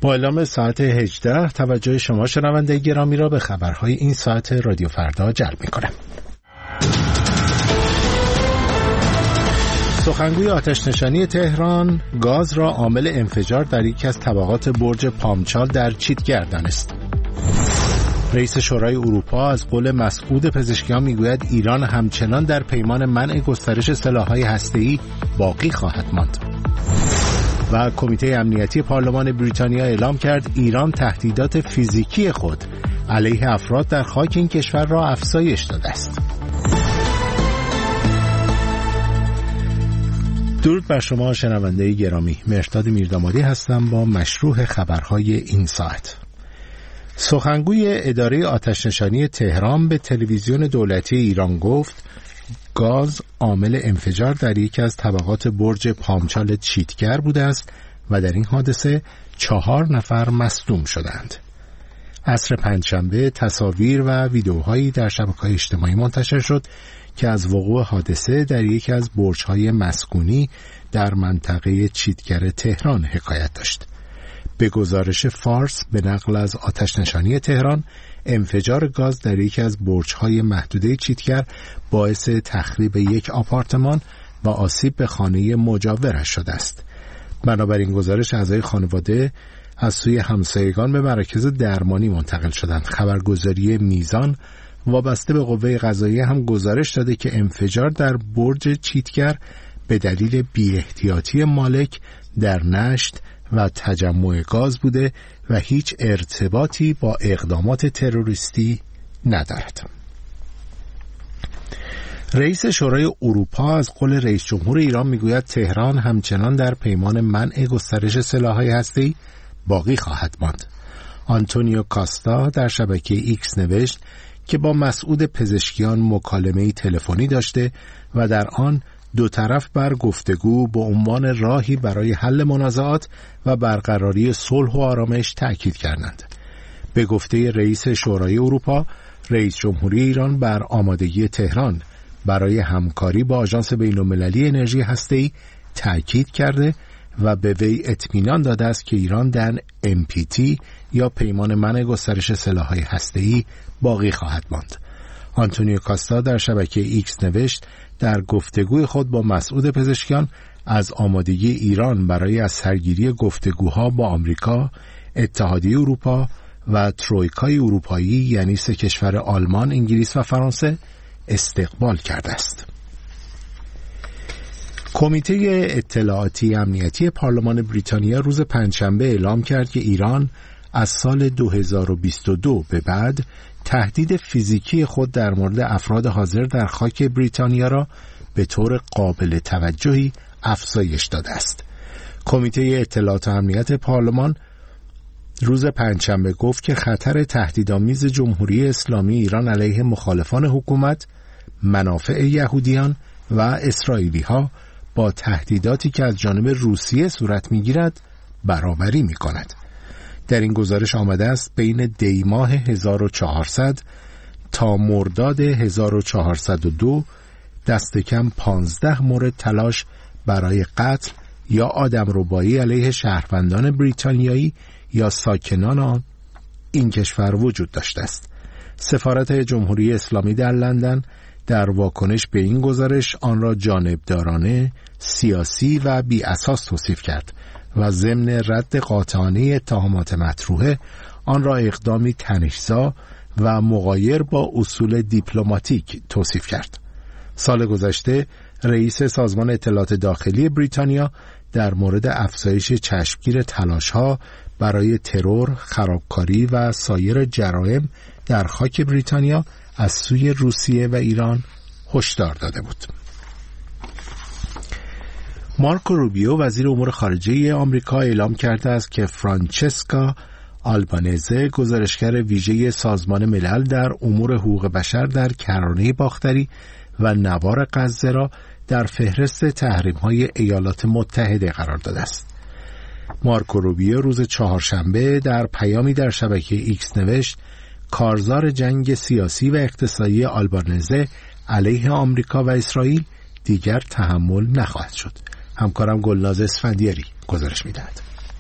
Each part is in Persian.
با اعلام ساعت 18 توجه شما شنونده گرامی را به خبرهای این ساعت رادیو فردا جلب می‌کنم. سخنگوی آتش‌نشانی تهران گاز را عامل انفجار در یکی از طبقات برج پامچال در چیتگر دانست. رئیس شورای اروپا از قول مسعود پزشکیان میگوید ایران همچنان در پیمان منع گسترش سلاح‌های هسته‌ای باقی خواهد ماند. و کمیته امنیتی پارلمان بریتانیا اعلام کرد ایران تهدیدات فیزیکی خود علیه افراد در خاک این کشور را افزایش داده است. درود بر شما شنونده گرامی، مهرداد میردامادی هستم با مشروح خبرهای این ساعت. سخنگوی اداره آتش‌نشانی تهران به تلویزیون دولتی ایران گفت گاز عامل انفجار در یکی از طبقات برج پامچال چیتگر بوده است و در این حادثه 4 نفر مصدوم شدند. عصر پنجشنبه تصاویر و ویدیوهایی در شبکه‌های اجتماعی منتشر شد که از وقوع حادثه در یکی از برج‌های مسکونی در منطقه چیتگر تهران حکایت داشت. به گزارش فارس به نقل از آتش‌نشانی تهران، انفجار گاز در یکی از برج‌های محدوده چیتگر باعث تخریب یک آپارتمان و آسیب به خانه مجاورش شده است. بنابراین گزارش اعضای خانواده از سوی همسایگان به مراکز درمانی منتقل شدند. خبرگزاری میزان وابسته به قوه قضاییه هم گزارش داده که انفجار در برج چیتگر به دلیل بی‌احتیاطی مالک در نشت و تجمع گاز بوده و هیچ ارتباطی با اقدامات تروریستی ندارد. رئیس شورای اروپا از قول رئیس جمهور ایران میگوید تهران همچنان در پیمان منع گسترش سلاح‌های هسته‌ای باقی خواهد ماند. آنتونیو کاستا در شبکه ایکس نوشت که با مسعود پزشکیان مکالمه‌ای تلفنی داشته و در آن دو طرف بر گفتگو به عنوان راهی برای حل منازعات و برقراری صلح و آرامش تأکید کردند. به گفته رئیس شورای اروپا، رئیس جمهوری ایران بر آمادگی تهران برای همکاری با آژانس بین‌المللی انرژی هسته‌ای تأکید کرده و به وی اطمینان داده است که ایران در NPT یا پیمان منع گسترش سلاح‌های هسته‌ای باقی خواهد ماند. آنتونیو کاستا در شبکه ایکس نوشت در گفتگوی خود با مسعود پزشکیان از آمادگی ایران برای از سرگیری گفتگوها با آمریکا، اتحادیه اروپا و ترویکای اروپایی یعنی 3 کشور آلمان، انگلیس و فرانسه استقبال کرده است. کمیته اطلاعاتی امنیتی پارلمان بریتانیا روز پنجشنبه اعلام کرد که ایران از سال 2022 به بعد تهدید فیزیکی خود در مورد افراد حاضر در خاک بریتانیا را به طور قابل توجهی افزایش داده است. کمیته اطلاعات و امنیت پارلمان روز پنجشنبه گفت که خطر تهدیدآمیز جمهوری اسلامی ایران علیه مخالفان حکومت، منافع یهودیان و اسرائیلی‌ها با تهدیداتی که از جانب روسیه صورت می‌گیرد برابری می‌کند. در این گزارش آمده است بین دی ماه 1400 تا مرداد 1402 دست کم 15 مورد تلاش برای قتل یا آدمربایی علیه شهروندان بریتانیایی یا ساکنان این کشور وجود داشته است. سفارت جمهوری اسلامی در لندن در واکنش به این گزارش آن را جانبدارانه، سیاسی و بی اساس توصیف کرد و ضمن رد قاطعانه اتهامات مطروحه آن را اقدامی تنش‌زا و مغایر با اصول دیپلماتیک توصیف کرد. سال گذشته رئیس سازمان اطلاعات داخلی بریتانیا در مورد افزایش چشمگیر تلاش‌ها برای ترور، خرابکاری و سایر جرایم در خاک بریتانیا از سوی روسیه و ایران هشدار داده بود. مارکو روبیو وزیر امور خارجه آمریکا اعلام کرده است که فرانچسکا آلبانزه گزارشگر ویژه سازمان ملل در امور حقوق بشر در کرانه باختری و نوار غزه را در فهرست تحریم‌های ایالات متحده قرار داده است. مارکو روبیو روز چهارشنبه در پیامی در شبکه ایکس نوشت کارزار جنگ سیاسی و اقتصادی آلبانزه علیه آمریکا و اسرائیل دیگر تحمل نخواهد شد. همکارم گلناز اسفندیاری گزارش می‌دهد.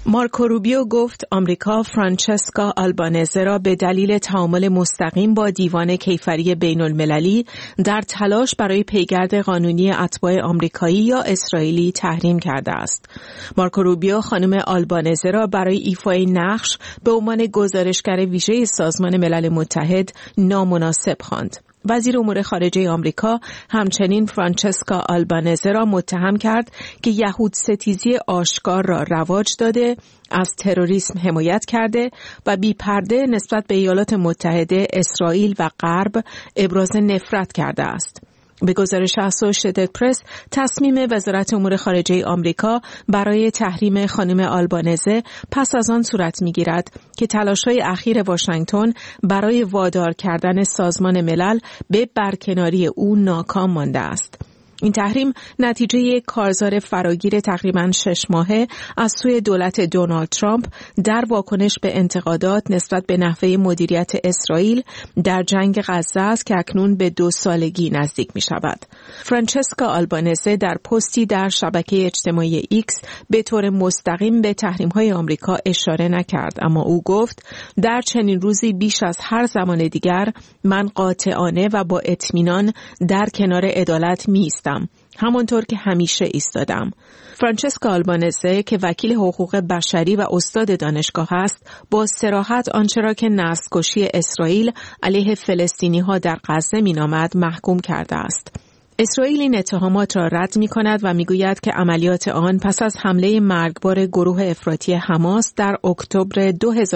مارکو روبیو گفت آمریکا فرانچسکا آلبانزه را به دلیل تعامل مستقیم با دیوان کیفری بین المللی در تلاش برای پیگرد قانونی اتباع آمریکایی یا اسرائیلی تحریم کرده است. مارکو روبیو خانم آلبانزه را برای ایفای نقش به عنوان گزارشگر ویژه سازمان ملل متحد نامناسب خواند. وزیر امور خارجه آمریکا همچنین فرانچسکا آلبانزه را متهم کرد که یهود ستیزی آشکار را رواج داده، از تروریسم حمایت کرده و بی‌پرده نسبت به ایالات متحده، اسرائیل و غرب ابراز نفرت کرده است. به گزارش اسوشییتد پرس، تصمیم وزارت امور خارجه آمریکا برای تحریم خانم آلبانزه پس از آن صورت می‌گیرد که تلاش‌های اخیر واشنگتن برای وادار کردن سازمان ملل به برکناری او ناکام مانده است. این تحریم نتیجه یک کارزار فراگیر تقریباً 6 ماهه از سوی دولت دونالد ترامپ در واکنش به انتقادات نسبت به نحوه مدیریت اسرائیل در جنگ غزه است که اکنون به 2 سالگی نزدیک می شود. فرانچسکا آلبانزه در پستی در شبکه اجتماعی ایکس به طور مستقیم به تحریم‌های آمریکا اشاره نکرد، اما او گفت در چنین روزی بیش از هر زمان دیگر من قاطعانه و با اطمینان در کنار عدالت می‌ایستم، همانطور که همیشه ایستادم. فرانچسکا آلبانزه که وکیل حقوق بشری و استاد دانشگاه است، با صراحت آنچه را که نسل‌کشی اسرائیل علیه فلسطینی‌ها در غزه می‌نامد محکوم کرده است. اسرائیل این اتهامات را رد می‌کند و می‌گوید که عملیات آن پس از حمله مرگبار گروه افراطی حماس در اکتبر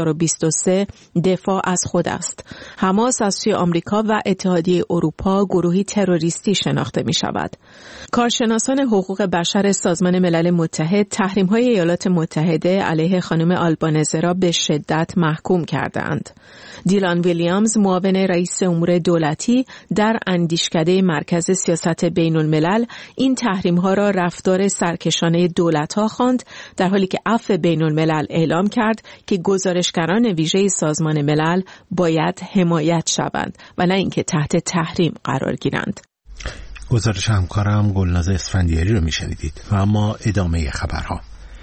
2023 دفاع از خود است. حماس از سوی آمریکا و اتحادیه اروپا گروهی تروریستی شناخته می‌شود. کارشناسان حقوق بشر سازمان ملل متحد تحریم‌های ایالات متحده علیه خانم آلبانزه را به شدت محکوم کردند. دیلان ویلیامز، معاون رئیس امور دولتی در اندیشکده مرکز سیاست بین الملل، این تحریم‌ها را رفتار سرکشانه دولت‌ها خواند، در حالی که عفو بین الملل اعلام کرد که گزارشگران ویژه سازمان ملل باید حمایت شوند و نه اینکه تحت تحریم قرار گیرند. گزارش همکارم گلناز اسفندیاری رو میشنیدید و اما ادامه خبرها.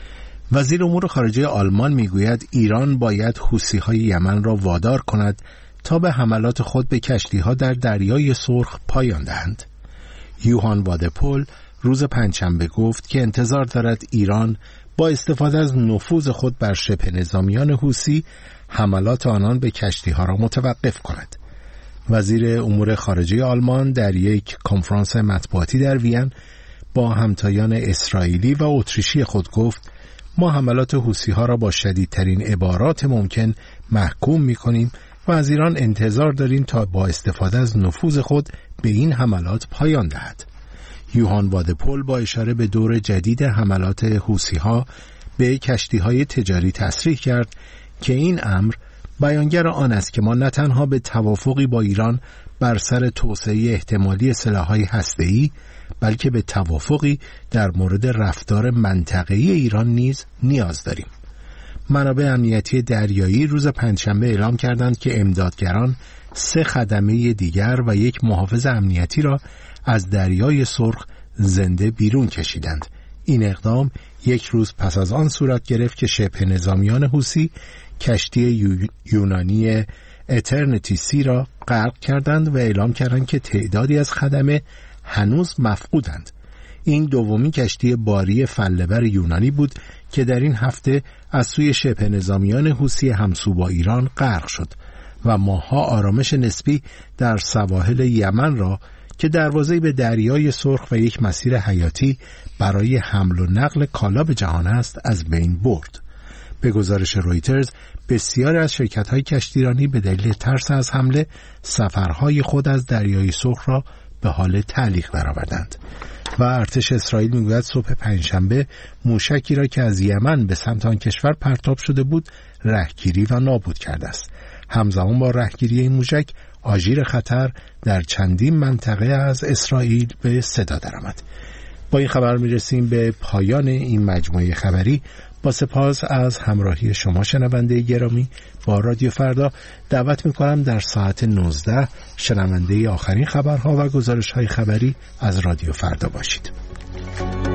وزیر امور خارجه آلمان میگوید ایران باید حوثی‌های یمن را وادار کند تا به حملات خود به کشتی‌ها در دریای سرخ پایان دهند. یوهان وادپول روز پنجشنبه گفت که انتظار دارد ایران با استفاده از نفوذ خود بر شبه نظامیان حوثی حملات آنان به کشتی‌ها را متوقف کند. وزیر امور خارجه آلمان در یک کنفرانس مطبوعاتی در وین با همتایان اسرائیلی و اتریشی خود گفت ما حملات حوثی‌ها را با شدیدترین عبارات ممکن محکوم می‌کنیم و از ایران انتظار داریم تا با استفاده از نفوذ خود به این حملات پایان دهد. یوهان وادپول با اشاره به دور جدید حملات حوثی‌ها به کشتی‌های تجاری تصریح کرد که این امر بیانگر آن است که ما نه تنها به توافقی با ایران بر سر توسعه احتمالی سلاح‌های هسته‌ای، بلکه به توافقی در مورد رفتار منطقه‌ای ایران نیز نیاز داریم. منابع امنیتی دریایی روز پنجشنبه اعلام کردند که امدادگران 3 خدمه دیگر و یک محافظ امنیتی را از دریای سرخ زنده بیرون کشیدند. این اقدام یک روز پس از آن صورت گرفت که شبه نظامیان حوثی کشتی یونانی اترنیتی سی را غرق کردند و اعلام کردند که تعدادی از خدمه هنوز مفقودند. این دومین کشتی باری فله‌بر یونانی بود که در این هفته از سوی شبه نظامیان حوثی همسو با ایران غرق شد و ماه‌ها آرامش نسبی در سواحل یمن را که دروازه‌ای به دریای سرخ و یک مسیر حیاتی برای حمل و نقل کالا به جهان است از بین برد. به گزارش رویترز بسیاری از شرکت‌های کشتیرانی به دلیل ترس از حمله سفرهای خود از دریای سرخ را به حال تعلیق درآوردند. و ارتش اسرائیل میگوید صبح پنجشنبه موشکی را که از یمن به سمت آن کشور پرتاب شده بود رهگیری و نابود کرده است. همزمان با رهگیری این موشک آژیر خطر در چندین منطقه از اسرائیل به صدا درآمد. با این خبر میرسیم به پایان این مجموعه خبری. با سپاس از همراهی شما شنونده گرامی با رادیو فردا. دعوت میکنم در ساعت 19 شنونده آخرین خبرها و گزارش‌های خبری از رادیو فردا باشید.